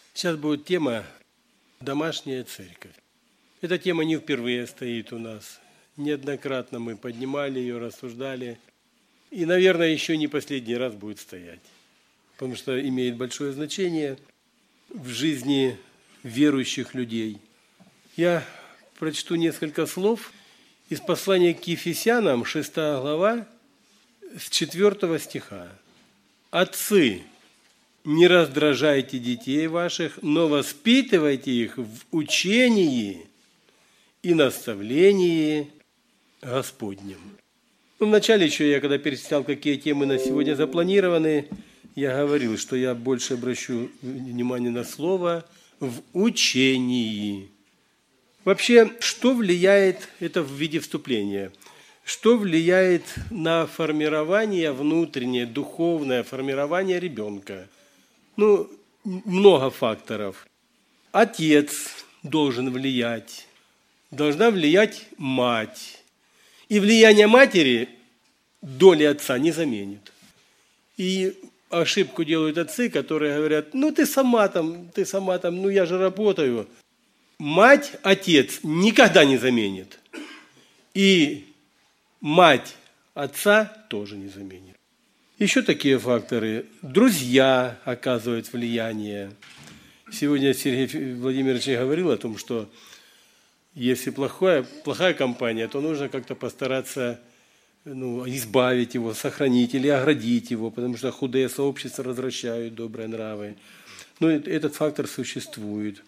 Сейчас будет тема «Домашняя церковь». Эта тема не впервые стоит у нас. Неоднократно мы поднимали ее, рассуждали. И, наверное, еще не последний раз будет стоять. Потому что имеет большое значение в жизни верующих людей. Я прочту несколько слов из послания к Ефесянам, 6 глава, с 4 стиха. «Отцы, не раздражайте детей ваших, но воспитывайте их в учении и наставлении Господнем». Вначале еще я, когда перечислял, какие темы на сегодня запланированы, я говорил, что я больше обращу внимание на слово «в учении». Вообще, что влияет, это в виде вступления, что влияет на формирование внутреннее, духовное формирование ребенка? Много факторов. Отец должен влиять, должна влиять мать. И влияние матери доли отца не заменит. И ошибку делают отцы, которые говорят, ты сама там, я же работаю. Мать, отец никогда не заменит. И мать отца тоже не заменит. Еще такие факторы. Друзья оказывают влияние. Сегодня Сергей Владимирович говорил о том, что если плохая компания, то нужно как-то постараться избавить его, сохранить или оградить его, потому что худые сообщества развращают добрые нравы. Этот фактор существует.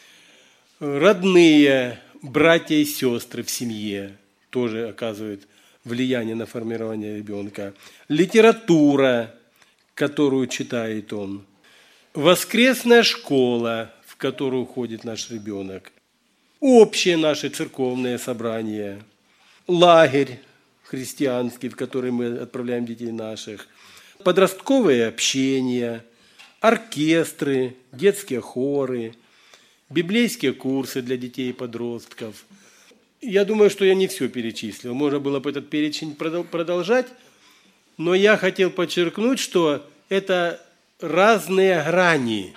Родные, братья и сестры в семье тоже оказывают влияние на формирование ребенка. Литература, которую читает он. Воскресная школа, в которую ходит наш ребенок. Общие наши церковные собрания. Лагерь христианский, в который мы отправляем детей наших. Подростковое общение. Оркестры, детские хоры. Библейские курсы для детей и подростков. Я думаю, что я не все перечислил. Можно было бы этот перечень продолжать, но я хотел подчеркнуть, что это разные грани,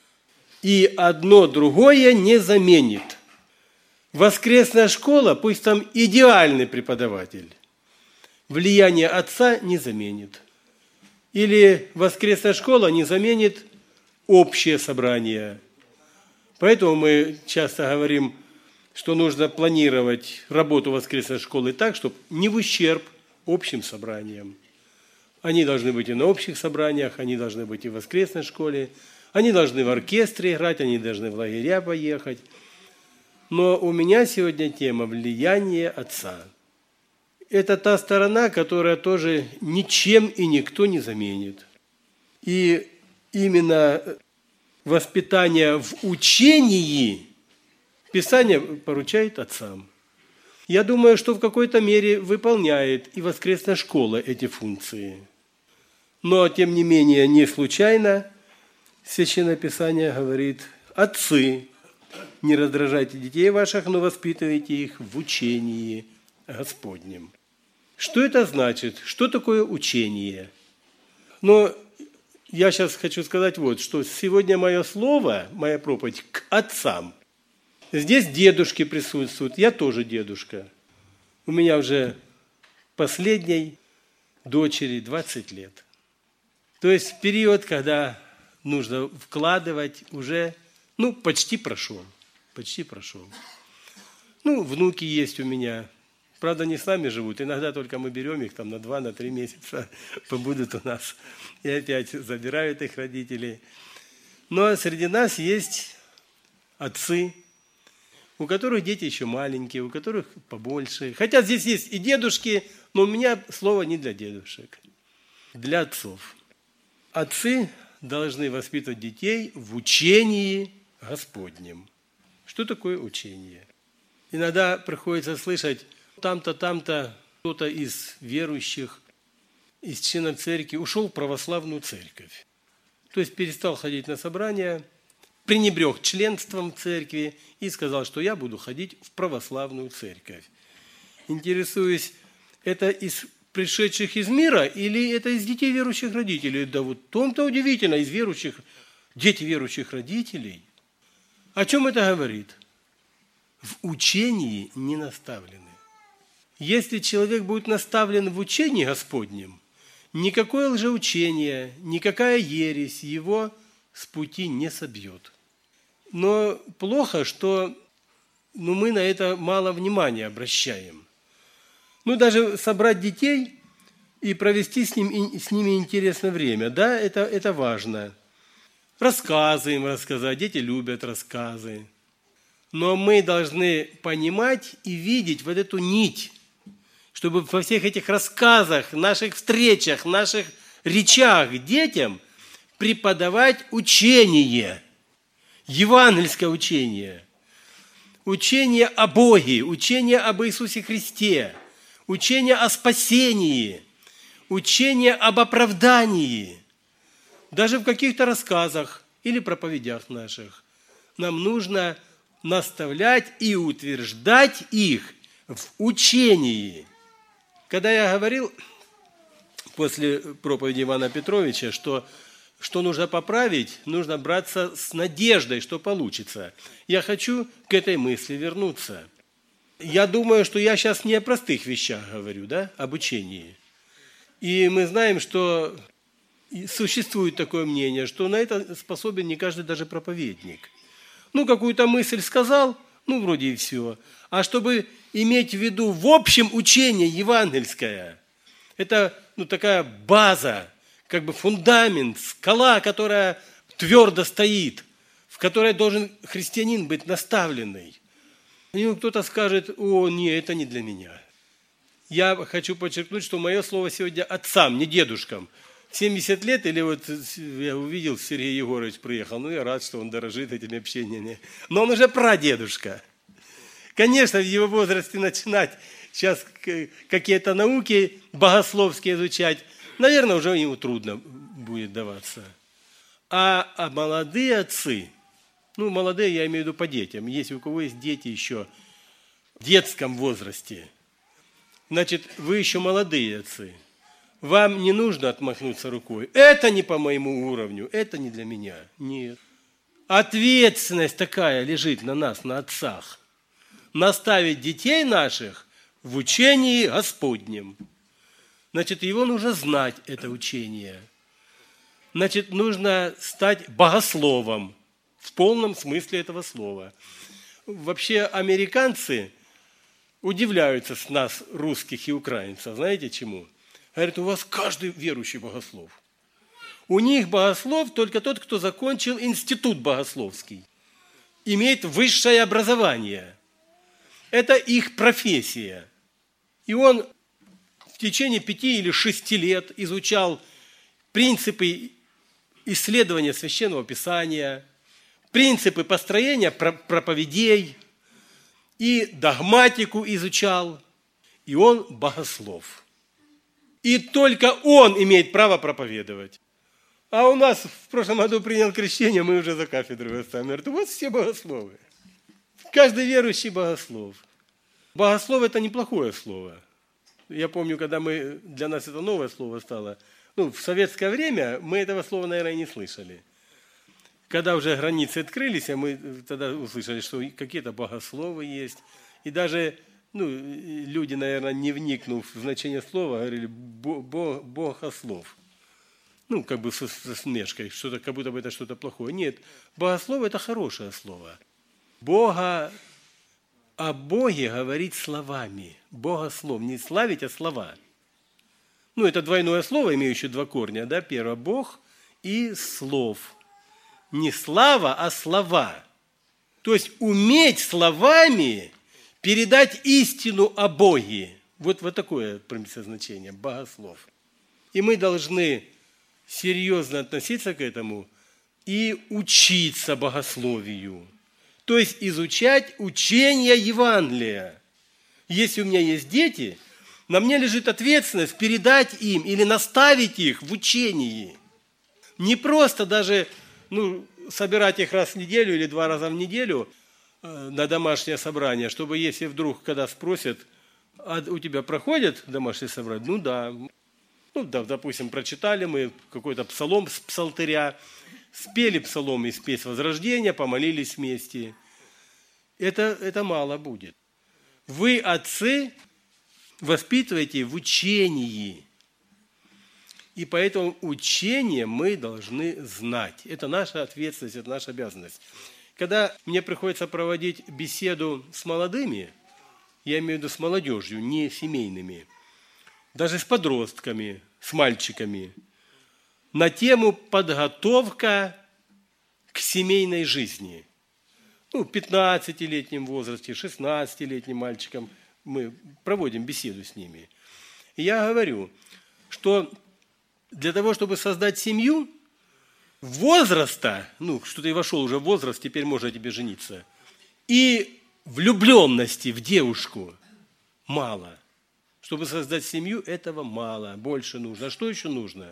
и одно другое не заменит. Воскресная школа, пусть там идеальный преподаватель, влияние отца не заменит. Или воскресная школа не заменит общее собрание. Поэтому мы часто говорим, что нужно планировать работу воскресной школы так, чтобы не в ущерб общим собраниям. Они должны быть и на общих собраниях, они должны быть и в воскресной школе, они должны в оркестре играть, они должны в лагеря поехать. Но у меня сегодня тема «Влияние отца». Это та сторона, которая тоже ничем и никто не заменит. И именно воспитание в учении Писание поручает отцам. Я думаю, что в какой-то мере выполняет и воскресная школа эти функции. Но, тем не менее, не случайно Священное Писание говорит: «Отцы, не раздражайте детей ваших, но воспитывайте их в учении Господнем». Что это значит? Что такое учение? Но я сейчас хочу сказать что сегодня мое слово, моя проповедь к отцам. Здесь дедушки присутствуют, я тоже дедушка. У меня уже последней дочери 20 лет. То есть период, когда нужно вкладывать, уже почти прошел. Внуки есть у меня. Правда, не с нами живут. Иногда только мы берем их на 2-3 месяца, побудут у нас. И опять забирают их родителей. Но среди нас есть отцы, у которых дети еще маленькие, у которых побольше. Хотя здесь есть и дедушки, но у меня слово не для дедушек, для отцов. Отцы должны воспитывать детей в учении Господнем. Что такое учение? Иногда приходится слышать, там-то кто-то из верующих, из членов церкви ушел в православную церковь. То есть перестал ходить на собрания, пренебрег членством в церкви и сказал, что я буду ходить в православную церковь. Интересуюсь, это из пришедших из мира или это из детей верующих родителей? Да в том-то удивительно, из верующих дети верующих родителей. О чем это говорит? В учении не наставлены. Если человек будет наставлен в учении Господнем, никакое лжеучение, никакая ересь его с пути не собьет. Но плохо, что мы на это мало внимания обращаем. Даже собрать детей и провести с ними интересное время, да, это важно. Рассказы им рассказать, дети любят рассказы. Но мы должны понимать и видеть вот эту нить, чтобы во всех этих рассказах, наших встречах, наших речах детям преподавать учение, евангельское учение, учение о Боге, учение об Иисусе Христе, учение о спасении, учение об оправдании. Даже в каких-то рассказах или проповедях наших нам нужно наставлять и утверждать их в учении. Когда я говорил после проповеди Ивана Петровича, что нужно поправить, нужно браться с надеждой, что получится. Я хочу к этой мысли вернуться. Я думаю, что я сейчас не о простых вещах говорю, да, об учении. И мы знаем, что существует такое мнение, что на это способен не каждый даже проповедник. Какую-то мысль сказал, вроде и все. А чтобы иметь в виду в общем учение евангельское, это такая база, как бы фундамент, скала, которая твердо стоит, в которой должен христианин быть наставленный. И кто-то скажет: нет, это не для меня. Я хочу подчеркнуть, что мое слово сегодня отцам, не дедушкам. 70 лет, или я увидел, Сергей Егорович приехал, я рад, что он дорожит этими общениями. Но он уже прадедушка. Конечно, в его возрасте начинать сейчас какие-то науки богословские изучать, наверное, уже ему трудно будет даваться. А молодые отцы, молодые я имею в виду по детям, если у кого есть дети еще в детском возрасте, значит, вы еще молодые отцы. Вам не нужно отмахнуться рукой. Это не по моему уровню, это не для меня. Нет. Ответственность такая лежит на нас, на отцах. Наставить детей наших в учении Господнем. Значит, его нужно знать, это учение. Значит, нужно стать богословом в полном смысле этого слова. Вообще, американцы удивляются с нас, русских и украинцев. Знаете чему? Говорят: у вас каждый верующий богослов. У них богослов только тот, кто закончил институт богословский, имеет высшее образование. Это их профессия. И он в течение 5 или 6 лет изучал принципы исследования Священного Писания, принципы построения проповедей, и догматику изучал, и он богослов. И только он имеет право проповедовать. А у нас в прошлом году принял крещение, мы уже за кафедрой оставим. Говорят: у вас все богословы. Каждый верующий богослов. Богослов – это неплохое слово. Я помню, когда для нас это новое слово стало. В советское время мы этого слова, наверное, не слышали. Когда уже границы открылись, мы тогда услышали, что какие-то богословы есть. И даже люди, наверное, не вникнув в значение слова, говорили: богослов. Как бы со смешкой, что-то, как будто бы это что-то плохое. Нет, богослов – это хорошее слово. О Боге говорить словами. Богослов. Не славить, а слова. Это двойное слово, имеющее 2 корня. Да? Первое – Бог и слов. Не слава, а слова. То есть уметь словами передать истину о Боге. Вот такое значение – богослов. И мы должны серьезно относиться к этому и учиться богословию. То есть изучать учение Евангелия. Если у меня есть дети, на мне лежит ответственность передать им или наставить их в учении. Не просто даже собирать их раз в неделю или 2 раза в неделю на домашнее собрание, чтобы если вдруг, когда спросят: а у тебя проходят домашнее собрание? Да. Допустим, прочитали мы какой-то псалом с псалтыря, спели псалом из песнь возрождения, помолились вместе. Это мало будет. Вы, отцы, воспитываете в учении. И поэтому учение мы должны знать. Это наша ответственность, это наша обязанность. Когда мне приходится проводить беседу с молодыми, я имею в виду с молодежью, не семейными, даже с подростками, с мальчиками, на тему подготовка к семейной жизни. В 15-летнем возрасте, 16-летним мальчикам мы проводим беседу с ними. И я говорю, что для того, чтобы создать семью, возраста, что ты вошел уже в возраст, теперь можно тебе жениться, и влюбленности в девушку мало. Чтобы создать семью, этого мало, больше нужно. А что еще нужно?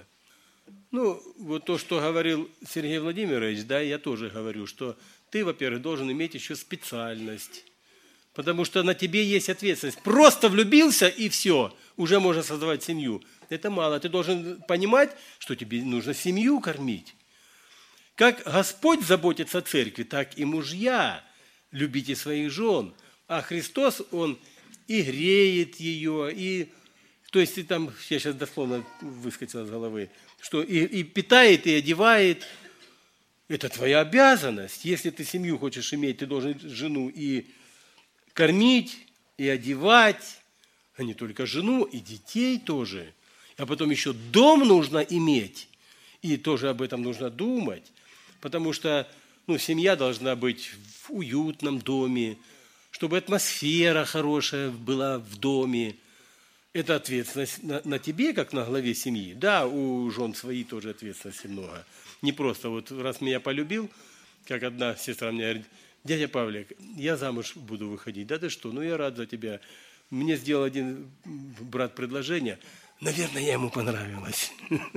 Вот то, что говорил Сергей Владимирович, да, я тоже говорю, что ты, во-первых, должен иметь еще специальность, потому что на тебе есть ответственность. Просто влюбился, и все, уже можно создавать семью. Это мало. Ты должен понимать, что тебе нужно семью кормить. Как Господь заботится о церкви, так и мужья. Любите своих жен. А Христос, Он и греет ее, то есть, я сейчас дословно выскочил из головы, что и питает, и одевает. Это твоя обязанность. Если ты семью хочешь иметь, ты должен жену и кормить, и одевать, а не только жену, и детей тоже. А потом еще дом нужно иметь, и тоже об этом нужно думать, потому что семья должна быть в уютном доме, чтобы атмосфера хорошая была в доме. Это ответственность на тебе, как на главе семьи. Да, у жен своей тоже ответственности много. Не просто раз меня полюбил, как одна сестра мне говорит: дядя Павлик, я замуж буду выходить. Да ты что, я рад за тебя. Мне сделал один брат предложение. Наверное, я ему понравилась.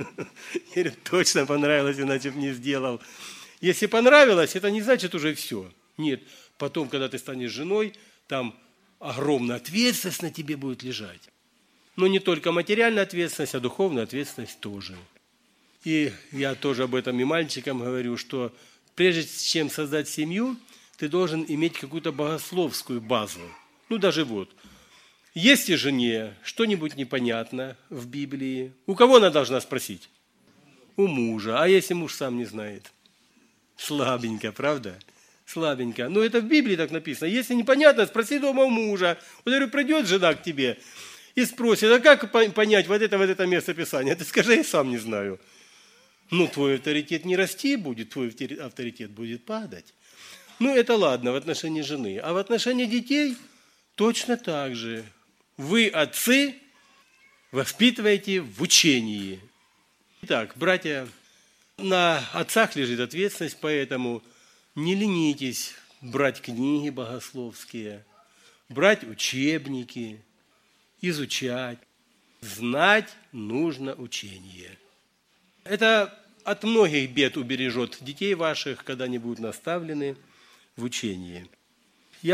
Я говорю, точно понравилось, иначе бы не сделал. Если понравилось, это не значит уже все. Нет, потом, когда ты станешь женой, там огромная ответственность на тебе будет лежать. Но не только материальная ответственность, а духовная ответственность тоже. И я тоже об этом и мальчикам говорю, что прежде чем создать семью, ты должен иметь какую-то богословскую базу. Даже если жене что-нибудь непонятно в Библии, у кого она должна спросить? У мужа. А если муж сам не знает? Слабенько, правда? Слабенько. Но это в Библии так написано. Если непонятно, спроси дома у мужа. Вот я говорю, придет жена к тебе и спросит, а как понять вот это место Писания? Ты скажи, я сам не знаю. Твой авторитет не расти будет, твой авторитет будет падать. Это ладно в отношении жены. А в отношении детей точно так же. Вы, отцы, воспитываете в учении. Итак, братья, на отцах лежит ответственность, поэтому не ленитесь брать книги богословские, брать учебники, изучать. Знать нужно учение. Это от многих бед убережет детей ваших, когда они будут наставлены в учении. Я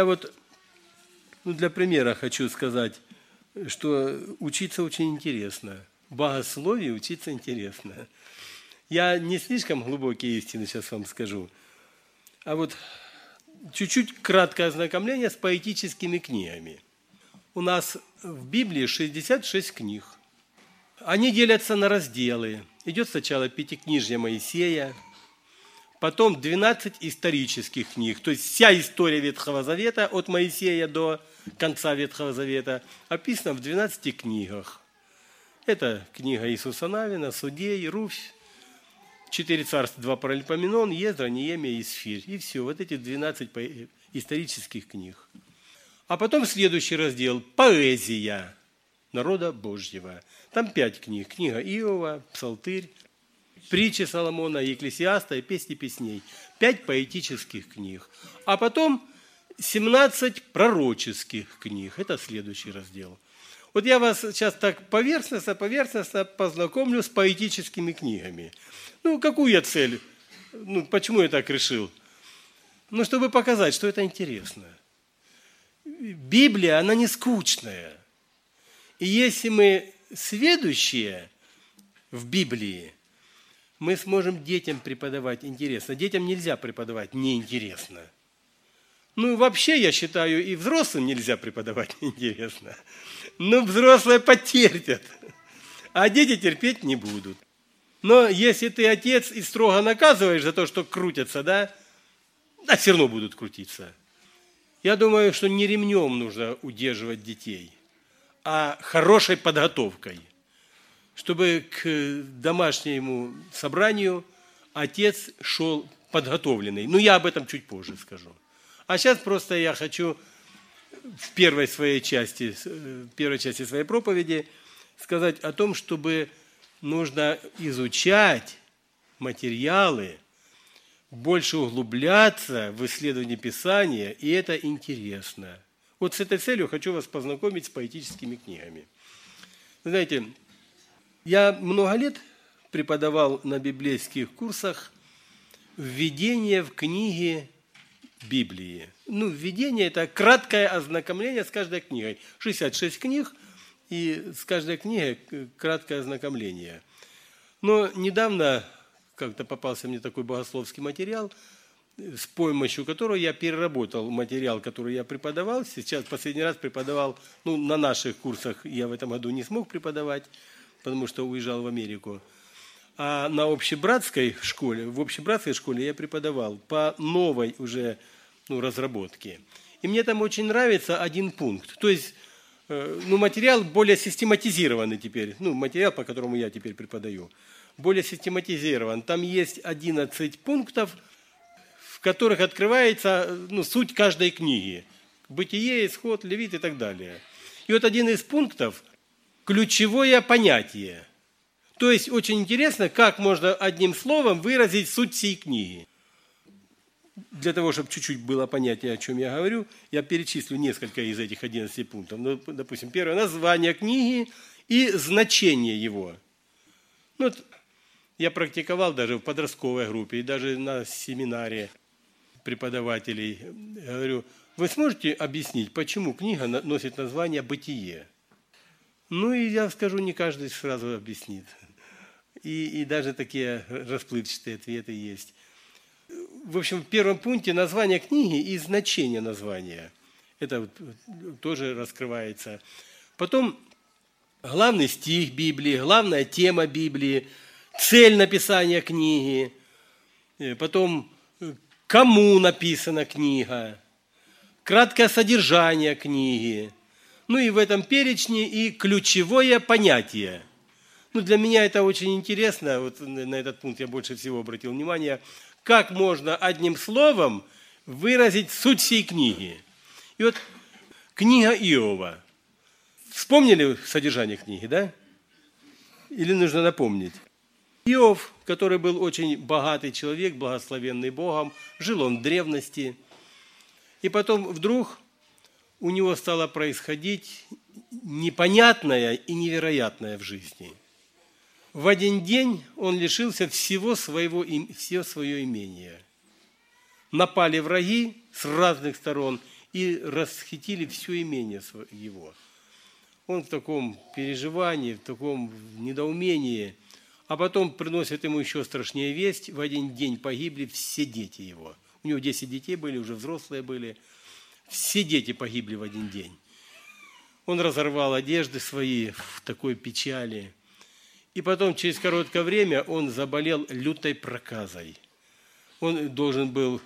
для примера хочу сказать, что учиться очень интересно. Богословию учиться интересно. Я не слишком глубокие истины сейчас вам скажу, а чуть-чуть краткое ознакомление с поэтическими книгами. У нас в Библии 66 книг. Они делятся на разделы. Идет сначала Пятикнижие Моисея, потом 12 исторических книг, то есть вся история Ветхого Завета от Моисея до конца Ветхого Завета описана в 12 книгах. Это книга Иисуса Навина, Судей, Руфь, 4 царства, 2 Паралипоменон, Ездра, Неемия и Исфирь. И все, эти 12 исторических книг. А потом следующий раздел – поэзия народа Божьего. Там 5 книг. Книга Иова, Псалтырь, притчи Соломона, Екклесиаста и Песни песней. 5 поэтических книг. А потом 17 пророческих книг. Это следующий раздел. Я вас сейчас так поверхностно познакомлю с поэтическими книгами. Какую я цель? Почему я так решил? Чтобы показать, что это интересно. Библия, она не скучная. И если мы сведущие в Библии, мы сможем детям преподавать интересно. Детям нельзя преподавать неинтересно. Ну, вообще, я считаю, и взрослым нельзя преподавать неинтересно. Но взрослые потерпят, а дети терпеть не будут. Но если ты отец и строго наказываешь за то, что крутятся, да все равно будут крутиться. Я думаю, что не ремнем нужно удерживать детей, а хорошей подготовкой, чтобы к домашнему собранию отец шел подготовленный. Ну, я об этом чуть позже скажу. А сейчас просто я хочу в первой части своей проповеди сказать о том, чтобы нужно изучать материалы, больше углубляться в исследование Писания, и это интересно. Вот с этой целью хочу вас познакомить с поэтическими книгами. Вы знаете, я много лет преподавал на библейских курсах введение в книги Библии. Ну, введение – это краткое ознакомление с каждой книгой. 66 книг, и с каждой книгой краткое ознакомление. Но недавно как-то попался мне такой богословский материал, с помощью которого я переработал материал, который я преподавал. Сейчас последний раз преподавал, на наших курсах я в этом году не смог преподавать, потому что уезжал в Америку. А на общебратской школе, я преподавал по новой уже разработке. И мне там очень нравится один пункт. То есть, материал более систематизированный теперь. Материал, по которому я теперь преподаю, более систематизирован. Там есть 11 пунктов, в которых открывается суть каждой книги. Бытие, Исход, Левит и так далее. И вот один из пунктов – ключевое понятие. То есть очень интересно, как можно одним словом выразить суть всей книги. Для того, чтобы чуть-чуть было понятие, о чем я говорю, я перечислю несколько из этих 11 пунктов. Допустим, первое – название книги и значение его. Я практиковал даже в подростковой группе и даже на семинаре преподавателей. Я говорю, вы сможете объяснить, почему книга носит название «Бытие»? И я скажу, не каждый сразу объяснит. И даже такие расплывчатые ответы есть. В общем, в первом пункте название книги и значение названия. Это тоже раскрывается. Потом главный стих Библии, главная тема Библии, цель написания книги. Потом, кому написана книга, краткое содержание книги. И в этом перечне и ключевое понятие. Для меня это очень интересно, вот на этот пункт я больше всего обратил внимание, как можно одним словом выразить суть всей книги. И вот книга Иова. Вспомнили содержание книги, да? Или нужно напомнить? Иов, который был очень богатый человек, благословенный Богом, жил он в древности. И потом вдруг у него стало происходить непонятное и невероятное в жизни. В один день он лишился всего свое имение. Напали враги с разных сторон и расхитили все имение его. Он в таком переживании, в таком недоумении. А потом приносят ему еще страшнее весть. В один день погибли все дети его. У него 10 детей были, уже взрослые были. Все дети погибли в один день. Он разорвал одежды свои в такой печали. И потом, через короткое время, он заболел лютой проказой. Он должен был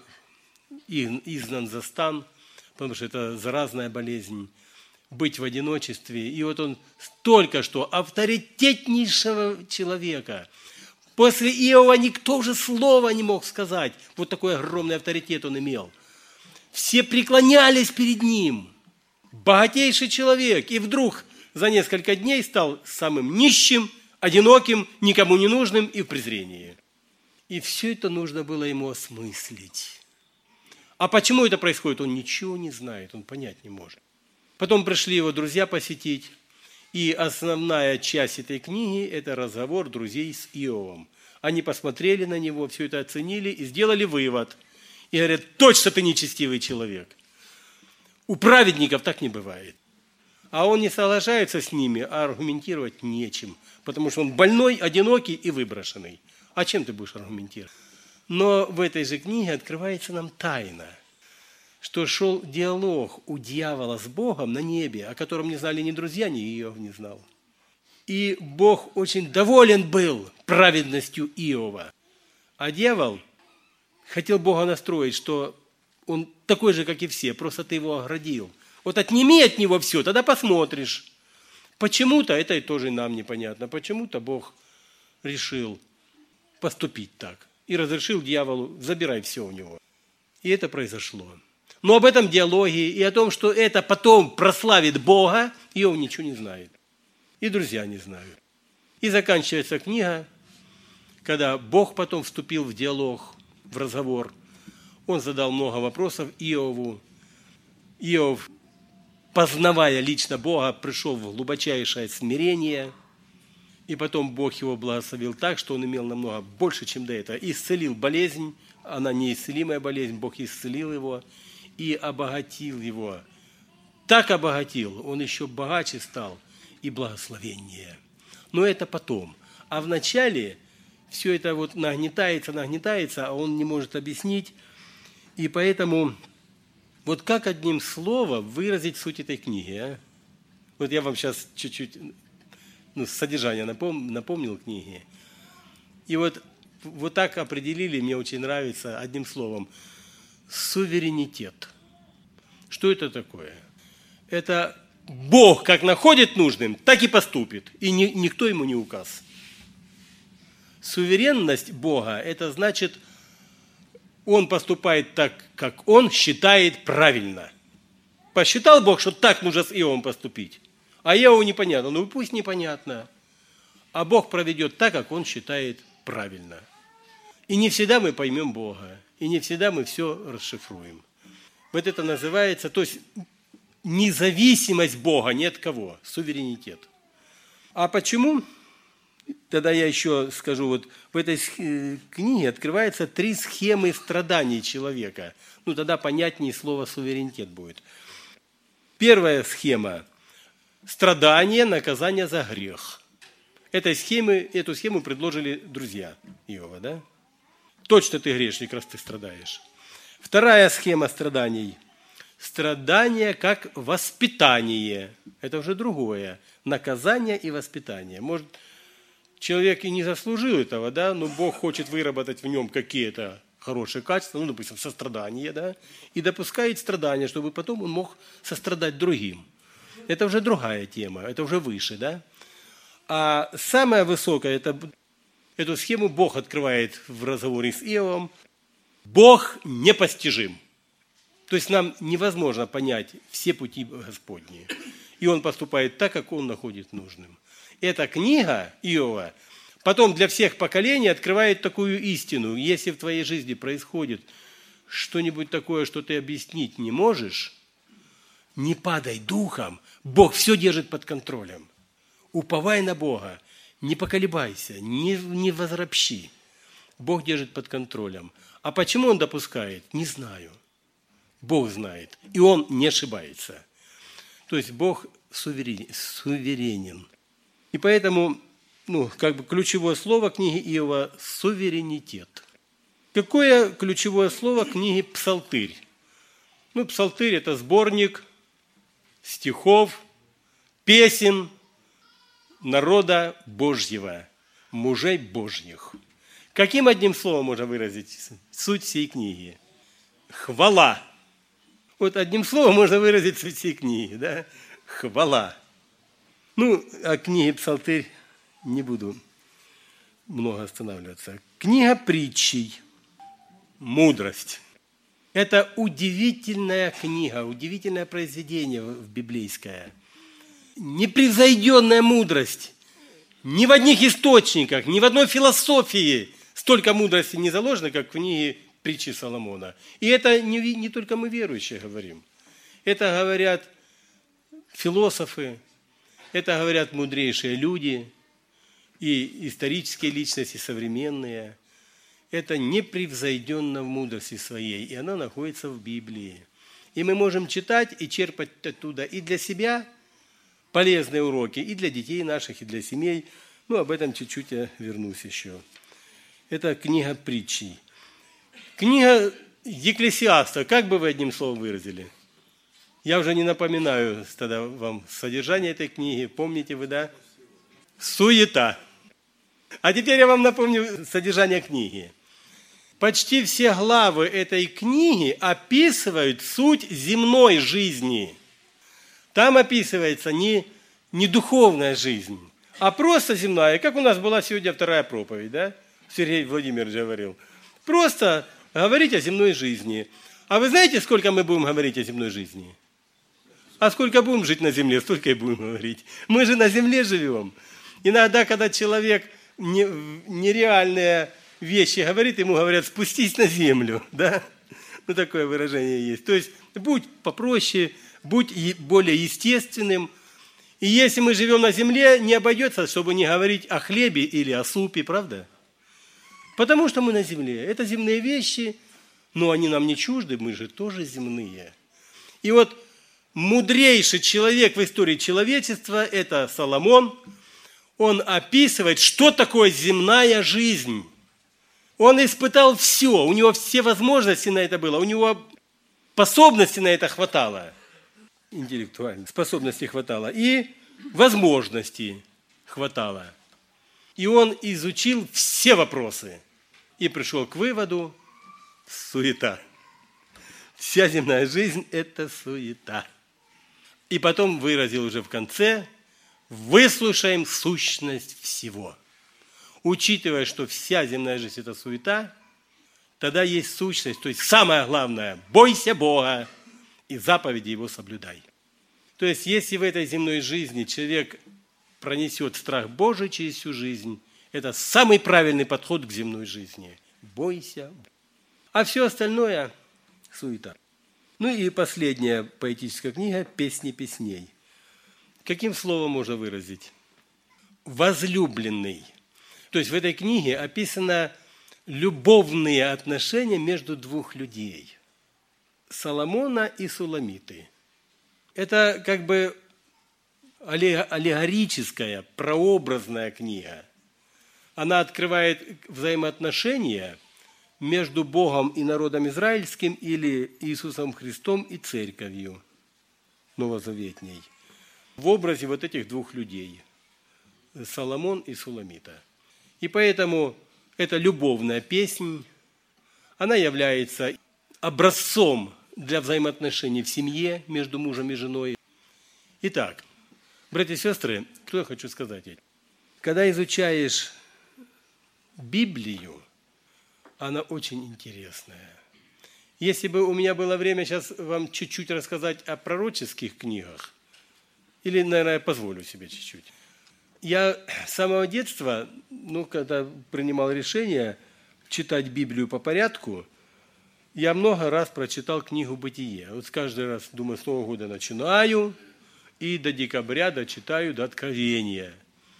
изгнан за стан, потому что это заразная болезнь, быть в одиночестве. И вот он только что авторитетнейшего человека. После Иова никто уже слова не мог сказать. Вот такой огромный авторитет он имел. Все преклонялись перед ним. Богатейший человек. И вдруг за несколько дней стал самым нищим, одиноким, никому не нужным и в презрении. И все это нужно было ему осмыслить. А почему это происходит, он ничего не знает, он понять не может. Потом пришли его друзья посетить, и основная часть этой книги – это разговор друзей с Иовом. Они посмотрели на него, все это оценили и сделали вывод. И говорят, точно ты нечестивый человек. У праведников так не бывает. А он не соглашается с ними, а аргументировать нечем, потому что он больной, одинокий и выброшенный. А чем ты будешь аргументировать? Но в этой же книге открывается нам тайна, что шел диалог у дьявола с Богом на небе, о котором не знали ни друзья, ни Иов не знал. И Бог очень доволен был праведностью Иова. А дьявол хотел Бога настроить, что он такой же, как и все, просто ты его оградил. Вот отними от него все, тогда посмотришь. Почему-то, это и тоже нам непонятно, почему-то Бог решил поступить так. И разрешил дьяволу, забирай все у него. И это произошло. Но об этом диалоге и о том, что это потом прославит Бога, Иов ничего не знает. И друзья не знают. И заканчивается книга, когда Бог потом вступил в диалог, в разговор. Он задал много вопросов Иову. Иов, познавая лично Бога, пришел в глубочайшее смирение. И потом Бог его благословил так, что он имел намного больше, чем до этого. Исцелил болезнь, она неисцелимая болезнь, Бог исцелил его и обогатил его. Так обогатил, он еще богаче стал и благословеннее. Но это потом. А вначале все это вот нагнетается, а он не может объяснить. И поэтому вот как одним словом выразить суть этой книги? А? Вот я вам сейчас чуть-чуть содержание напомнил книги. И вот так определили, мне очень нравится, одним словом, суверенитет. Что это такое? Это Бог как находит нужным, так и поступит. И никто ему не указ. Суверенность Бога, это значит, Он поступает так, как Он считает правильно. Посчитал Бог, что так нужно с Иовом поступить. А Иову непонятно. Ну пусть непонятно. А Бог проведет так, как Он считает правильно. И не всегда мы поймем Бога. И не всегда мы все расшифруем. Вот это называется, то есть независимость Бога ни от кого, суверенитет. А почему? Тогда я еще скажу, вот в этой книге открываются 3 схемы страданий человека. Тогда понятнее слово суверенитет будет. Первая схема – страдание, наказание за грех. Эту схему предложили друзья Иова, да? Точно ты грешник, раз ты страдаешь. Вторая схема страданий – страдание как воспитание. Это уже другое. Наказание и воспитание. Может, человек и не заслужил этого, да, но Бог хочет выработать в нем какие-то хорошие качества, допустим, сострадание, да, и допускает страдания, чтобы потом он мог сострадать другим. Это уже другая тема, это уже выше, да. А самое высокое, эту схему Бог открывает в разговоре с Иовом. Бог непостижим. То есть нам невозможно понять все пути Господни. И Он поступает так, как Он находит нужным. Эта книга Иова потом для всех поколений открывает такую истину. Если в твоей жизни происходит что-нибудь такое, что ты объяснить не можешь, не падай духом, Бог все держит под контролем. Уповай на Бога, не поколебайся, не возропщи. Бог держит под контролем. А почему Он допускает? Не знаю. Бог знает. И Он не ошибается. То есть Бог суверенен. И поэтому, ключевое слово книги Иова – суверенитет. Какое ключевое слово книги Псалтырь? Псалтырь – это сборник стихов, песен народа Божьего, мужей Божьих. Каким одним словом можно выразить суть всей книги? Хвала. Вот одним словом можно выразить суть всей книги, да? Хвала. О книге Псалтырь не буду много останавливаться. Книга притчей. Мудрость. Это удивительная книга, удивительное произведение библейское. Непревзойденная мудрость. Ни в одних источниках, ни в одной философии столько мудрости не заложено, как в книге притчи Соломона. И это не только мы верующие говорим. Это говорят философы, это говорят мудрейшие люди, и исторические личности, современные. Это непревзойденно в мудрости своей, и она находится в Библии. И мы можем читать и черпать оттуда и для себя полезные уроки, и для детей наших, и для семей. Об этом чуть-чуть я вернусь еще. Это книга притчей. Книга Екклесиаста, как бы вы одним словом выразили? Я уже не напоминаю тогда вам содержание этой книги. Помните вы, да? Суета. А теперь я вам напомню содержание книги. Почти все главы этой книги описывают суть земной жизни. Там описывается не духовная жизнь, а просто земная. Как у нас была сегодня вторая проповедь, да? Сергей Владимирович говорил. Просто говорить о земной жизни. А вы знаете, сколько мы будем говорить о земной жизни? А сколько будем жить на земле, столько и будем говорить. Мы же на земле живем. Иногда, когда человек нереальные вещи говорит, ему говорят, спустись на землю. Да? Ну, такое выражение есть. То есть, будь попроще, будь более естественным. И если мы живем на земле, не обойдется, чтобы не говорить о хлебе или о супе, правда? Потому что мы на земле. Это земные вещи, но они нам не чужды, мы же тоже земные. И вот мудрейший человек в истории человечества – это Соломон. Он описывает, что такое земная жизнь. Он испытал все, у него все возможности на это было, у него способности на это хватало, интеллектуально, способностей хватало, и возможностей хватало. И он изучил все вопросы и пришел к выводу – суета. Вся земная жизнь – это суета. И потом выразил уже в конце – выслушаем сущность всего. Учитывая, что вся земная жизнь – это суета, тогда есть сущность, то есть самое главное – бойся Бога и заповеди Его соблюдай. То есть, если в этой земной жизни человек пронесет страх Божий через всю жизнь, это самый правильный подход к земной жизни. Бойся. А все остальное – суета. Ну и последняя поэтическая книга «Песни песней». Каким словом можно выразить? Возлюбленный. То есть в этой книге описаны любовные отношения между двух людей. Соломона и Суламиты. Это как бы аллегорическая, прообразная книга. Она открывает взаимоотношения между Богом и народом израильским или Иисусом Христом и церковью новозаветней. В образе вот этих двух людей – Соломон и Суламита. И поэтому эта любовная песнь, она является образцом для взаимоотношений в семье между мужем и женой. Итак, братья и сестры, что я хочу сказать? Когда изучаешь Библию, она очень интересная. Если бы у меня было время сейчас вам чуть-чуть рассказать о пророческих книгах, или, наверное, я позволю себе чуть-чуть. Я с самого детства, когда принимал решение читать Библию по порядку, я много раз прочитал книгу «Бытие». Вот каждый раз, думаю, с Нового года начинаю, и до декабря дочитаю до Откровения.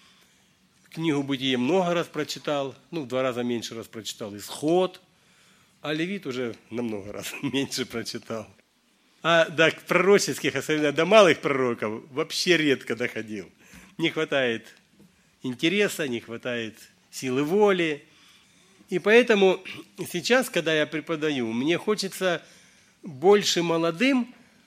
Книгу «Бытие» много раз прочитал, в 2 раза меньше раз прочитал «Исход», а Левит уже намного раз меньше прочитал. А до пророческих, особенно до малых пророков, вообще редко доходил. Не хватает интереса, не хватает силы воли. И поэтому сейчас, когда я преподаю, мне хочется больше молодых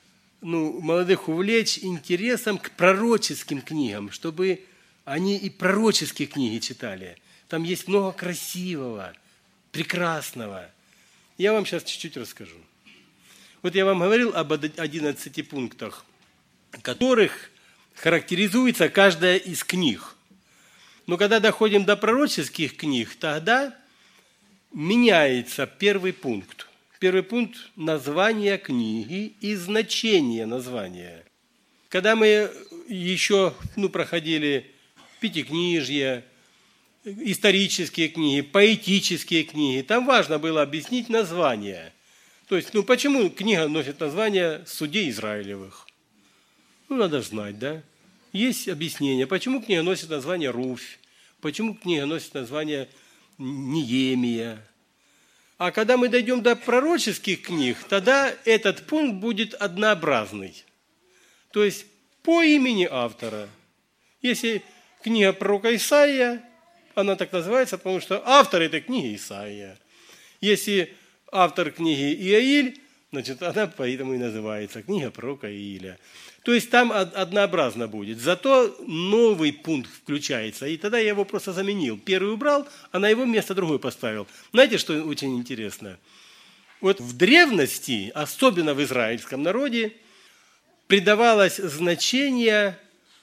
увлечь интересом к пророческим книгам, чтобы они и пророческие книги читали. Там есть много красивого, прекрасного. Я вам сейчас чуть-чуть расскажу. Вот я вам говорил об 11 пунктах, которых характеризуется каждая из книг. Но когда доходим до пророческих книг, тогда меняется первый пункт. Первый пункт – название книги и значение названия. Когда мы еще проходили пятикнижье, исторические книги, поэтические книги, там важно было объяснить название. То есть, почему книга носит название «Судей Израилевых»? Надо знать, да? Есть объяснение, почему книга носит название «Руфь», почему книга носит название «Неемия». А когда мы дойдем до пророческих книг, тогда этот пункт будет однообразный. То есть, по имени автора. Если книга пророка Исаия, Она так называется, потому что автор этой книги Исаия. Если автор книги Иаиль, значит, она поэтому и называется книга пророка Ииля. То есть там однообразно будет. Зато новый пункт включается. И тогда я его просто заменил. Первый убрал, а на его место другой поставил. Знаете, что очень интересно? Вот в древности, особенно в израильском народе, придавалось значение,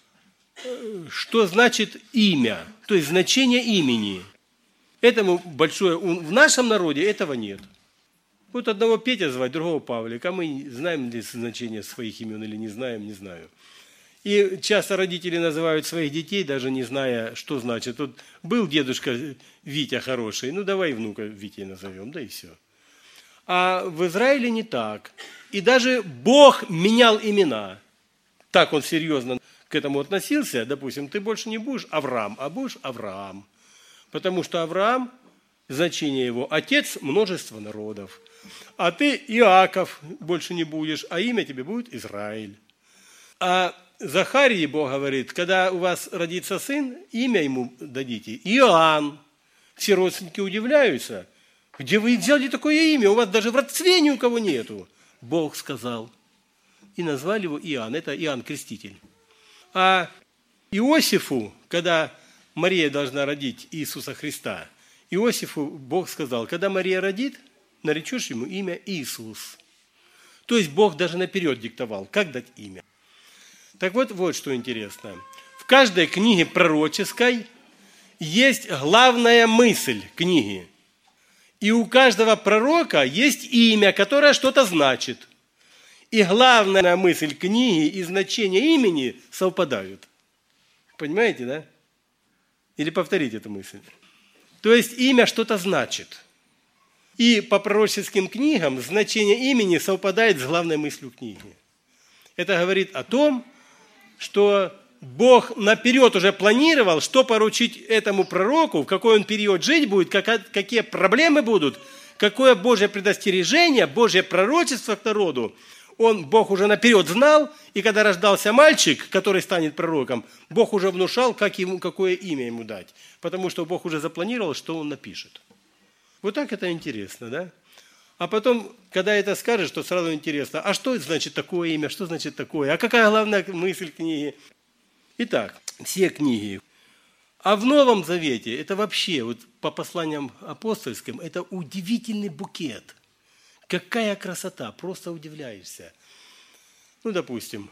что значит имя, то есть значение имени. Этому большое... В нашем народе этого нет. Вот одного Петя звать, другого Павлик, а мы знаем ли значение своих имен или не знаем, не знаю. И часто родители называют своих детей, даже не зная, что значит. Вот был дедушка Витя хороший, ну давай внука Витей назовем, да и все. А в Израиле не так. И даже Бог менял имена. Так он серьезно к этому относился. Допустим, ты больше не будешь Авраам, а будешь Авраам. Потому что Авраам, значение его, отец множества народов. А ты Иаков больше не будешь, а имя тебе будет Израиль. А Захарии Бог говорит, когда у вас родится сын, имя ему дадите Иоанн. Все родственники удивляются. Где вы взяли такое имя? У вас даже в родстве ни у кого нету. Бог сказал. И назвали его Иоанн. Это Иоанн Креститель. А Иосифу, когда Мария должна родить Иисуса Христа, Иосифу Бог сказал, когда Мария родит, наречешь ему имя Иисус. То есть Бог даже наперед диктовал, как дать имя. Так вот, вот что интересно. В каждой книге пророческой есть главная мысль книги. И у каждого пророка есть имя, которое что-то значит. И главная мысль книги и значение имени совпадают. Понимаете, да? Или повторить эту мысль. То есть имя что-то значит. И по пророческим книгам значение имени совпадает с главной мыслью книги. Это говорит о том, что Бог наперед уже планировал, что поручить этому пророку, в какой он период жить будет, какие проблемы будут, какое Божье предостережение, Божье пророчество к народу. Бог уже наперед знал, и когда рождался мальчик, который станет пророком, Бог уже внушал, какое имя ему дать. Потому что Бог уже запланировал, что он напишет. Вот так это интересно, да? А потом, когда это скажешь, то сразу интересно, а что значит такое имя, что значит такое, а какая главная мысль книги? Итак, все книги. А в Новом Завете, это вообще, вот по посланиям апостольским, это удивительный букет. Какая красота, просто удивляешься. Ну, допустим,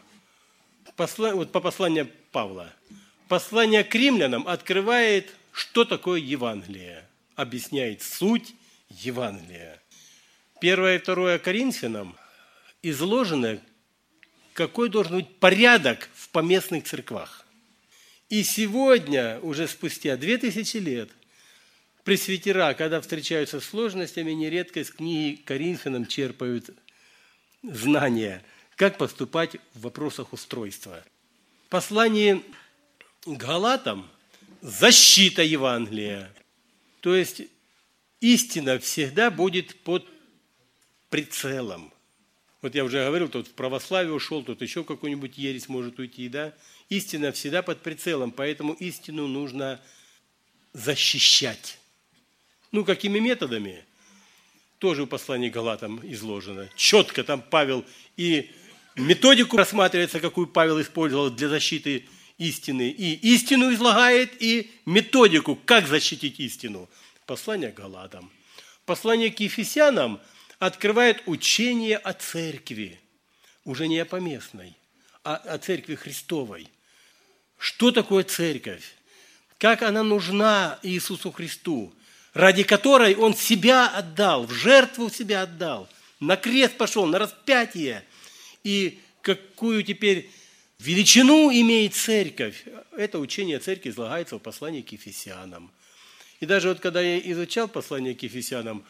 вот по посланию Павла. Послание к римлянам открывает, что такое Евангелие. Объясняет суть Евангелия. 1 и 2 Коринфянам изложено, какой должен быть порядок в поместных церквах. И сегодня, уже спустя 2000 лет, пресвитера, когда встречаются с сложностями, нередко из книги Коринфянам черпают знания, как поступать в вопросах устройства. В послании к Галатам защита Евангелия. То есть истина всегда будет под прицелом. Вот я уже говорил, тут в православие ушел, тут еще какой-нибудь ересь может уйти, да? Истина всегда под прицелом, поэтому истину нужно защищать. Ну, какими методами? Тоже в послании к Галатам изложено. Четко там Павел и методику рассматривается, какую Павел использовал для защиты истины. И истину излагает, и методику, как защитить истину. Послание к Галатам. Послание к Ефесянам открывает учение о церкви. Уже не о поместной, а о церкви Христовой. Что такое церковь? Как она нужна Иисусу Христу, ради которой Он себя отдал, в жертву себя отдал, на крест пошел, на распятие. И какую теперь величину имеет церковь? Это учение церкви излагается в послании к Ефесянам. И даже вот когда я изучал послание к Ефесянам,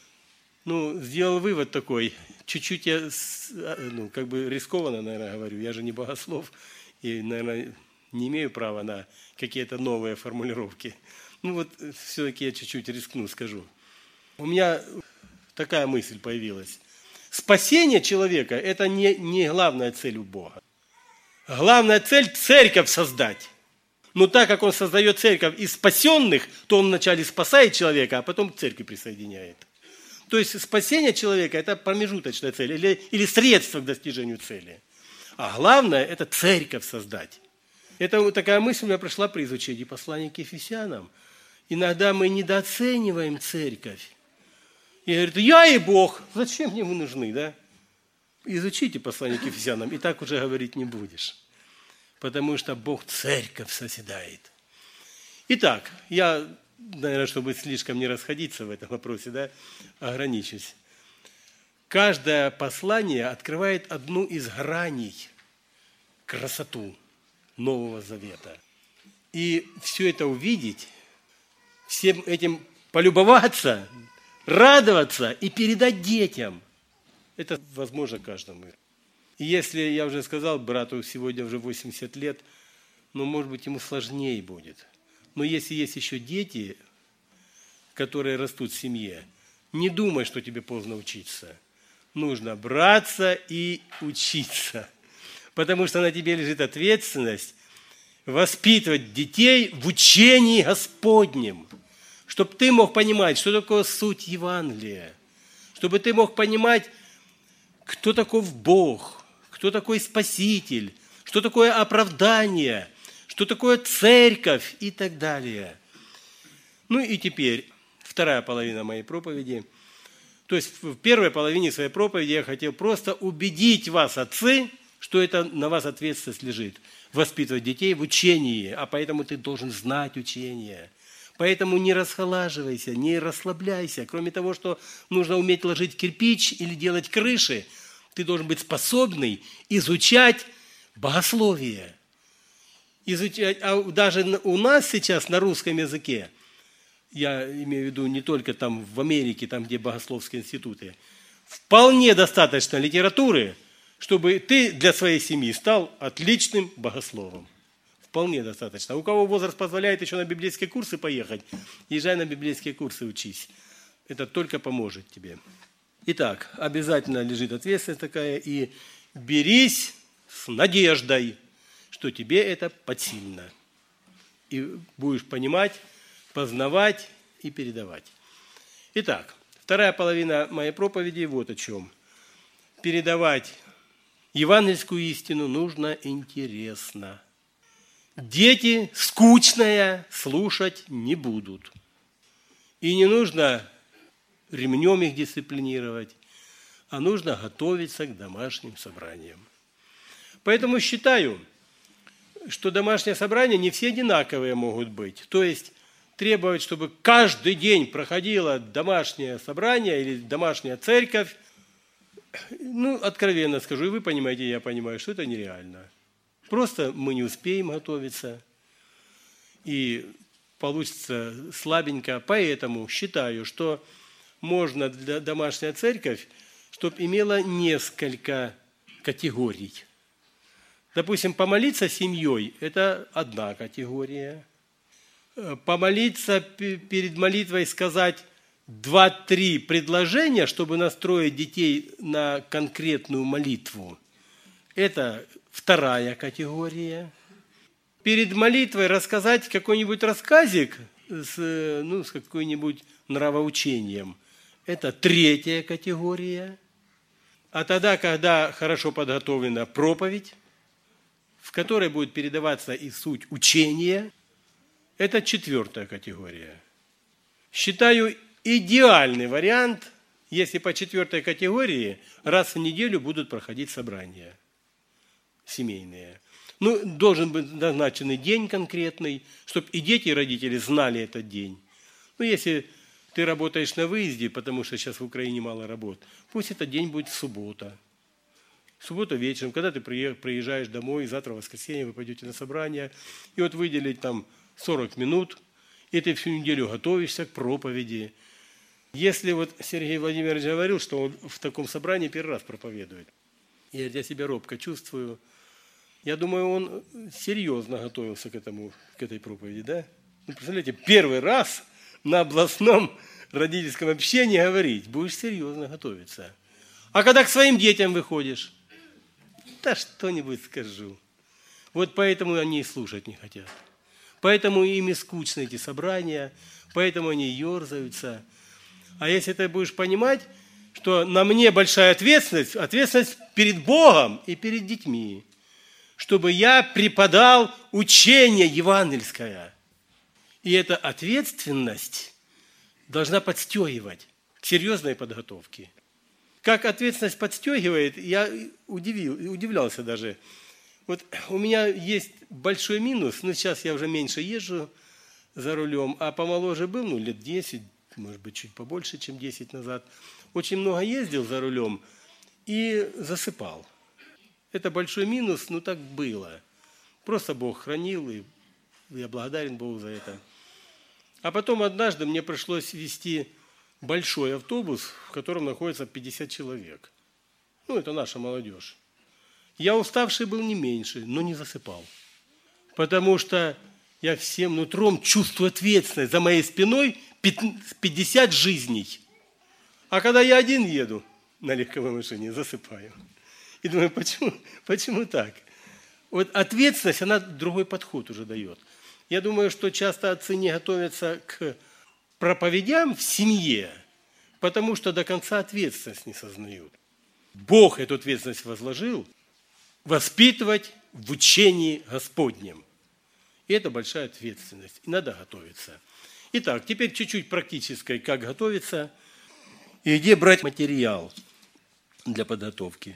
сделал вывод такой, чуть-чуть я, как бы рискованно, наверное, говорю, я же не богослов, и, наверное, не имею права на какие-то новые формулировки. Все-таки я чуть-чуть рискну, скажу. У меня такая мысль появилась. Спасение человека – это не главная цель у Бога. Главная цель – церковь создать. Но так как Он создает церковь из спасенных, то Он вначале спасает человека, а потом к церкви присоединяет. То есть спасение человека – это промежуточная цель или средство к достижению цели. А главное – это церковь создать. Это вот такая мысль у меня пришла при изучении послания к Ефесянам. Иногда мы недооцениваем церковь. И говорят, я и Бог, зачем мне вы нужны, да? Изучите послание к Ефесянам, и так уже говорить не будешь. Потому что Бог церковь созидает. Итак, я, наверное, чтобы слишком не расходиться в этом вопросе, да, ограничусь. Каждое послание открывает одну из граней, красоту Нового Завета. И все это увидеть, всем этим полюбоваться, радоваться и передать детям. Это возможно каждому. И если, я уже сказал, брату сегодня уже 80 лет, ну, может быть, ему сложнее будет. Но если есть еще дети, которые растут в семье, не думай, что тебе поздно учиться. Нужно браться и учиться. Потому что на тебе лежит ответственность воспитывать детей в учении Господнем. Чтобы ты мог понимать, что такое суть Евангелия. Чтобы ты мог понимать, кто таков Бог, кто такой Спаситель, что такое оправдание, что такое церковь и так далее. Ну и теперь вторая половина моей проповеди. То есть в первой половине своей проповеди я хотел просто убедить вас, отцы, что это на вас ответственность лежит. Воспитывать детей в учении, а поэтому ты должен знать учение. Поэтому не расхолаживайся, не расслабляйся. Кроме того, что нужно уметь ложить кирпич или делать крыши, ты должен быть способный изучать богословие. А даже у нас сейчас на русском языке, я имею в виду не только там в Америке, там, где богословские институты, вполне достаточно литературы, чтобы ты для своей семьи стал отличным богословом. Вполне достаточно. У кого возраст позволяет еще на библейские курсы поехать, езжай на библейские курсы, учись. Это только поможет тебе. Итак, обязательно лежит ответственность такая, и берись с надеждой, что тебе это подсильно. И будешь понимать, познавать и передавать. Итак, вторая половина моей проповеди вот о чем. Передавать евангельскую истину нужно интересно. Дети скучное слушать не будут. И не нужно ремнем их дисциплинировать, а нужно готовиться к домашним собраниям. Поэтому считаю, что домашние собрания не все одинаковые могут быть. То есть требовать, чтобы каждый день проходило домашнее собрание или домашняя церковь, ну, откровенно скажу, и вы понимаете, и я понимаю, что это нереально. Просто мы не успеем готовиться, и получится слабенько. Поэтому считаю, что можно домашняя церковь, чтобы имела несколько категорий. Допустим, помолиться семьей – это одна категория. Помолиться перед молитвой, сказать 2-3 предложения, чтобы настроить детей на конкретную молитву – это вторая категория. Перед молитвой рассказать какой-нибудь рассказик с какой-нибудь нравоучением – это третья категория. А тогда, когда хорошо подготовлена проповедь, в которой будет передаваться и суть учения, это четвертая категория. Считаю идеальный вариант, если по четвертой категории раз в неделю будут проходить собрания семейные. Ну, должен быть назначенный день конкретный, чтобы и дети, и родители знали этот день. Ну, если ты работаешь на выезде, потому что сейчас в Украине мало работ, пусть этот день будет суббота. Суббота вечером, когда ты приезжаешь домой, завтра в воскресенье вы пойдете на собрание, и вот выделить там 40 минут, и ты всю неделю готовишься к проповеди. Если вот Сергей Владимирович говорил, что он в таком собрании первый раз проповедует, я себя робко чувствую, я думаю, он серьезно готовился к этой проповеди, да? Ну, представляете, первый раз на областном родительском общении говорить, будешь серьезно готовиться. А когда к своим детям выходишь, да что-нибудь скажу. Вот поэтому они и слушать не хотят. Поэтому им и скучны эти собрания, поэтому они ерзаются. А если ты будешь понимать, что на мне большая ответственность, ответственность перед Богом и перед детьми, чтобы я преподал учение евангельское. И эта ответственность должна подстегивать к серьезной подготовке. Как ответственность подстегивает, я удивлялся даже. Вот у меня есть большой минус, но сейчас я уже меньше езжу за рулем, а помоложе был, лет 10, может быть, чуть побольше, чем 10 назад. Очень много ездил за рулем и засыпал. Это большой минус, но так было. Просто Бог хранил, и я благодарен Богу за это. А потом однажды мне пришлось вести большой автобус, в котором находится 50 человек. Это наша молодежь. Я уставший был не меньше, но не засыпал. Потому что я всем нутром чувствую ответственность. За моей спиной 50 жизней. А когда я один еду на легковой машине, засыпаю. И думаю, почему так? Вот ответственность, она другой подход уже дает. Я думаю, что часто отцы не готовятся к проповедям в семье, потому что до конца ответственность не сознают. Бог эту ответственность возложил воспитывать в учении Господнем. И это большая ответственность, и надо готовиться. Итак, теперь чуть-чуть практической, как готовиться и где брать материал для подготовки.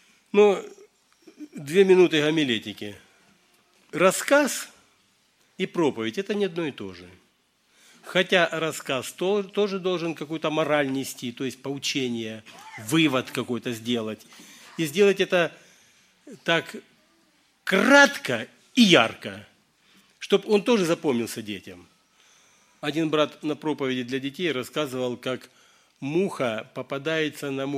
2 минуты гомилетики. Рассказ и проповедь – это не одно и то же. Хотя рассказ тоже должен какую-то мораль нести, то есть поучение, вывод какой-то сделать. И сделать это так кратко и ярко, чтобы он тоже запомнился детям. Один брат на проповеди для детей рассказывал, как муха попадается на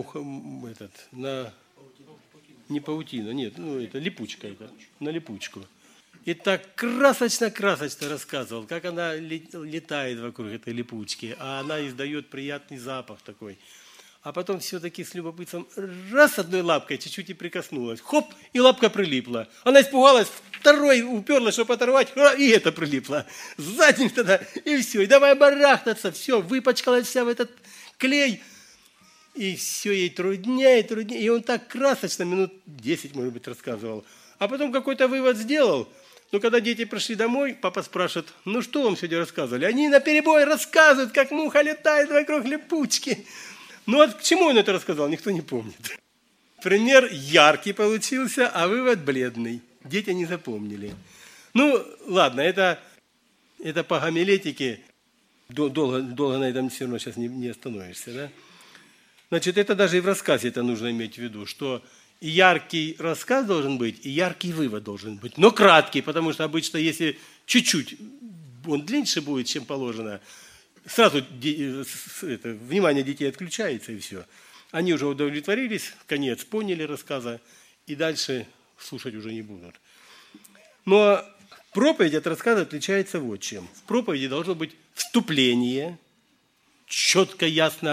липучка, на липучку. И так красочно рассказывал, как она летает вокруг этой липучки, а она издает приятный запах такой. А потом все-таки с любопытством раз одной лапкой чуть-чуть и прикоснулась. Хоп, и лапка прилипла. Она испугалась, второй уперлась, чтобы оторвать, и это прилипло. Задним тогда, и все. И давай барахтаться, все, выпачкалась вся в этот клей. И все ей труднее. И он так красочно, минут 10, может быть, рассказывал. А потом какой-то вывод сделал. Но когда дети пришли домой, папа спрашивает, что вам сегодня рассказывали? Они наперебой рассказывают, как муха летает вокруг липучки. К чему он это рассказал, никто не помнит. Пример яркий получился, а вывод бледный. Дети не запомнили. Ладно, это по гомилетике. Долго на этом все равно сейчас не остановишься. Да? Значит, это даже и в рассказе это нужно иметь в виду, что и яркий рассказ должен быть, и яркий вывод должен быть. Но краткий, потому что обычно, если чуть-чуть он длиннее будет, чем положено, сразу внимание детей отключается, и все. Они уже удовлетворились, конец, поняли рассказа, и дальше слушать уже не будут. Но проповедь от рассказа отличается вот чем. В проповеди должно быть вступление, четко, ясно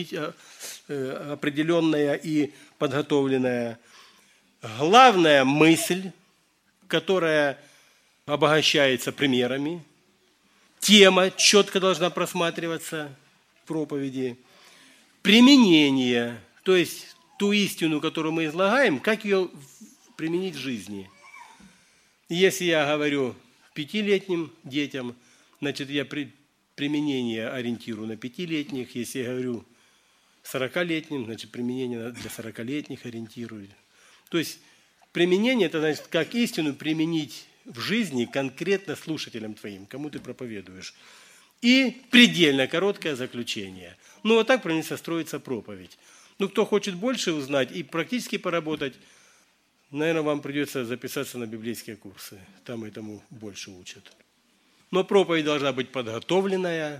определенная и подготовленная. Главная мысль, которая обогащается примерами. Тема четко должна просматриваться в проповеди. Применение, то есть ту истину, которую мы излагаем, как ее применить в жизни. Если я говорю 5-летним детям, значит, я применение ориентирую на 5-летних. Если я говорю 40-летним, значит, применение для 40-летних ориентирую. То есть применение – это значит, как истину применить в жизни конкретно слушателям твоим, кому ты проповедуешь. И предельно короткое заключение. Вот так примерно строится проповедь. Кто хочет больше узнать и практически поработать, наверное, вам придется записаться на библейские курсы. Там этому больше учат. Но проповедь должна быть подготовленная,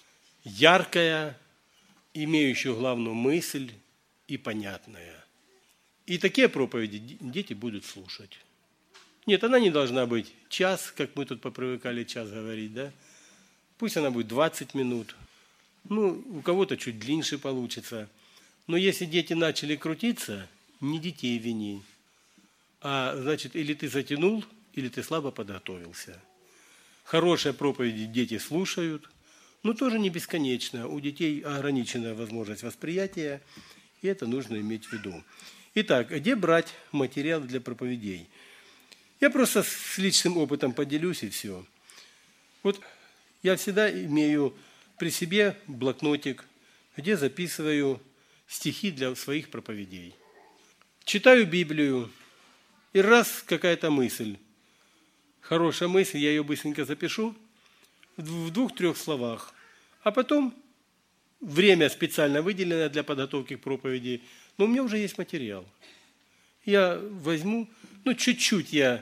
яркая, имеющая главную мысль и понятная. И такие проповеди дети будут слушать. Нет, она не должна быть час, как мы тут попривыкали час говорить, да? Пусть она будет 20 минут. У кого-то чуть длиннее получится. Но если дети начали крутиться, не детей вини. А значит, или ты затянул, или ты слабо подготовился. Хорошие проповеди дети слушают, но тоже не бесконечно. У детей ограниченная возможность восприятия, и это нужно иметь в виду. Итак, где брать материал для проповедей? Я просто с личным опытом поделюсь, и все. Вот я всегда имею при себе блокнотик, где записываю стихи для своих проповедей. Читаю Библию, и раз какая-то мысль, хорошая мысль, я ее быстренько запишу в 2-3 словах, а потом время специально выделенное для подготовки к проповеди, но у меня уже есть материал. Я возьму, чуть-чуть я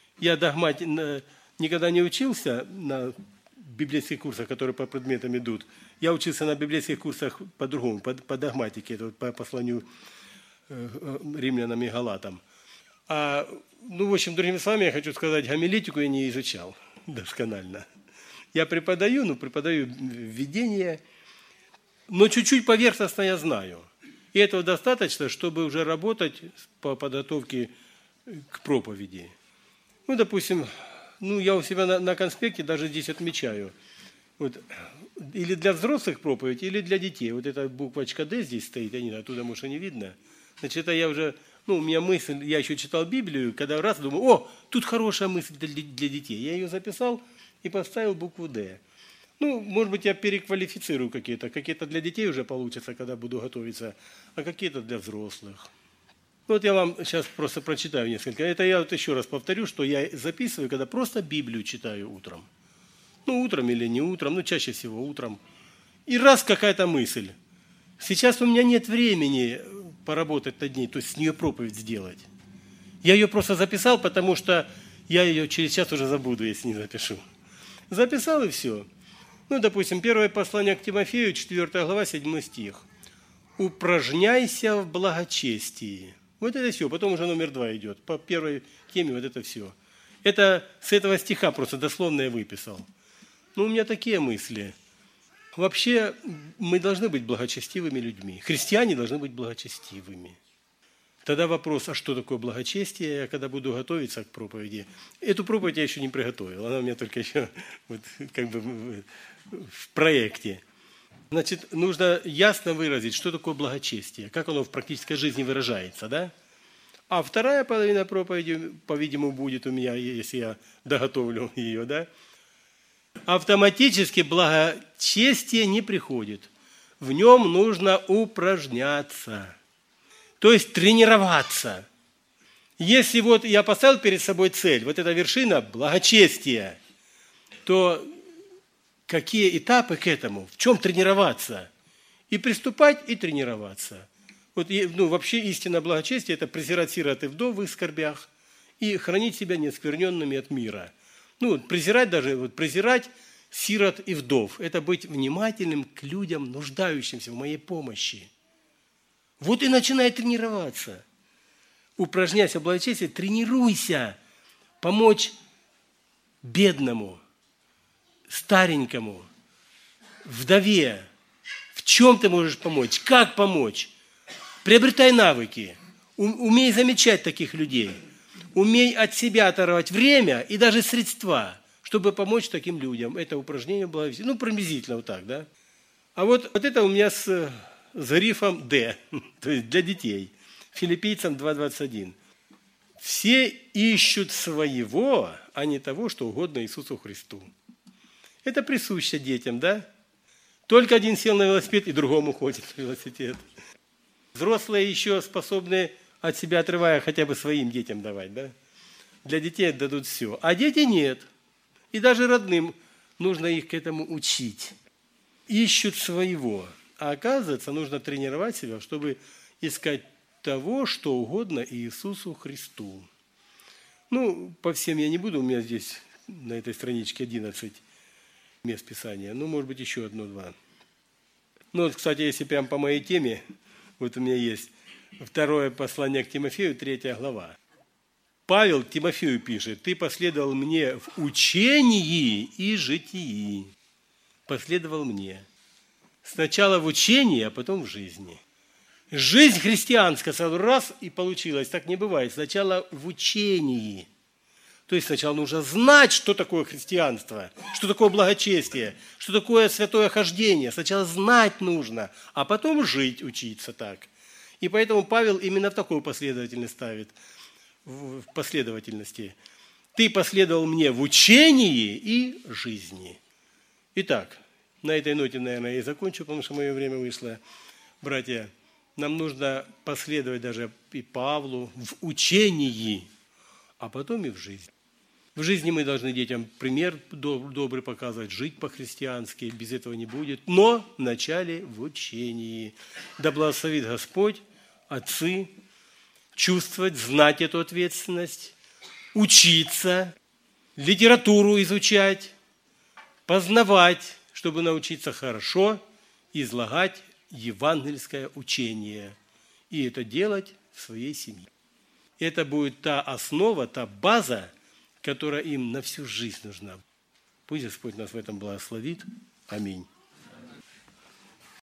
никогда не учился на библейских курсах, которые по предметам идут. Я учился на библейских курсах по-другому, по догматике, по посланию римлянам и галатам. В общем, другими словами, я хочу сказать, гомилетику я не изучал досконально. Я преподаю введение, но чуть-чуть поверхностно я знаю. И этого достаточно, чтобы уже работать по подготовке к проповеди. Допустим, я у себя на конспекте даже здесь отмечаю. Или для взрослых проповедь, или для детей. Вот эта буквочка «Д» здесь стоит, оттуда, может, и не видно. Значит, это я уже, у меня мысль, я еще читал Библию, когда раз думаю, тут хорошая мысль для детей. Я ее записал и поставил букву «Д». Может быть, я переквалифицирую какие-то для детей уже получатся, когда буду готовиться, а какие-то для взрослых. Я вам сейчас просто прочитаю несколько. Это я еще раз повторю, что я записываю, когда просто Библию читаю утром. Утром или не утром, чаще всего утром. И раз какая-то мысль. Сейчас у меня нет времени поработать над ней, то есть с нее проповедь сделать. Я ее просто записал, потому что я ее через час уже забуду, если не запишу. Записал и все. Допустим, первое послание к Тимофею, 4 глава, 7 стих. «Упражняйся в благочестии». Вот это все. Потом уже номер 2 идет. По первой теме вот это все. Это с этого стиха просто дословно я выписал. У меня такие мысли. Вообще, мы должны быть благочестивыми людьми. Христиане должны быть благочестивыми. Тогда вопрос, а что такое благочестие? Я когда буду готовиться к проповеди, эту проповедь я еще не приготовил. Она у меня только еще в проекте. Значит, нужно ясно выразить, что такое благочестие, как оно в практической жизни выражается, да? А вторая половина проповеди, по-видимому, будет у меня, если я доготовлю ее, да? Автоматически благочестие не приходит. В нем нужно упражняться, то есть тренироваться. Если я поставил перед собой цель, вот эта вершина благочестия, то какие этапы к этому? В чем тренироваться? И приступать, и тренироваться. Вообще истинное благочестие – это презирать сирот и вдов в их скорбях и хранить себя неоскверненными от мира. Презирать сирот и вдов – это быть внимательным к людям, нуждающимся в моей помощи. И начинай тренироваться. Упражняйся в благочестии, тренируйся помочь бедному, старенькому, вдове. В чем ты можешь помочь? Как помочь? Приобретай навыки. Умей замечать таких людей. Умей от себя оторвать время и даже средства, чтобы помочь таким людям. Это упражнение благочестия. Приблизительно вот так, да? А вот это у меня с грифом «Д», то есть для детей. Филиппийцам 2:21. Все ищут своего, а не того, что угодно Иисусу Христу. Это присуще детям, да? Только один сел на велосипед, и другому ходит на велосипед. Взрослые еще способны от себя отрывая хотя бы своим детям давать, да? Для детей отдадут все. А дети нет. И даже родным нужно их к этому учить. Ищут своего. А оказывается, нужно тренировать себя, чтобы искать того, что угодно Иисусу Христу. По всем я не буду, у меня здесь на этой страничке 11 мест Писания. Может быть, еще 1-2. Кстати, если прям по моей теме, у меня есть второе послание к Тимофею, 3 глава. Павел Тимофею пишет: «Ты последовал мне в учении и житии». Последовал мне. Сначала в учении, а потом в жизни. Жизнь христианская сразу раз и получилась. Так не бывает. Сначала в учении, То есть сначала нужно знать, что такое христианство, что такое благочестие, что такое святое хождение. Сначала знать нужно, а потом жить, учиться так. И поэтому Павел именно в такую последовательность ставит, в последовательности. Ты последовал мне в учении и жизни. Итак, на этой ноте, наверное, я и закончу, потому что мое время вышло. Братья, нам нужно последовать даже и Павлу в учении, а потом и в жизни. В жизни мы должны детям пример добрый показывать, жить по-христиански, без этого не будет. Но вначале в учении. Да благословит Господь, отцы, чувствовать, знать эту ответственность, учиться, литературу изучать, познавать, чтобы научиться хорошо излагать евангельское учение. И это делать в своей семье. Это будет та основа, та база, которая им на всю жизнь нужна. Пусть Господь нас в этом благословит. Аминь.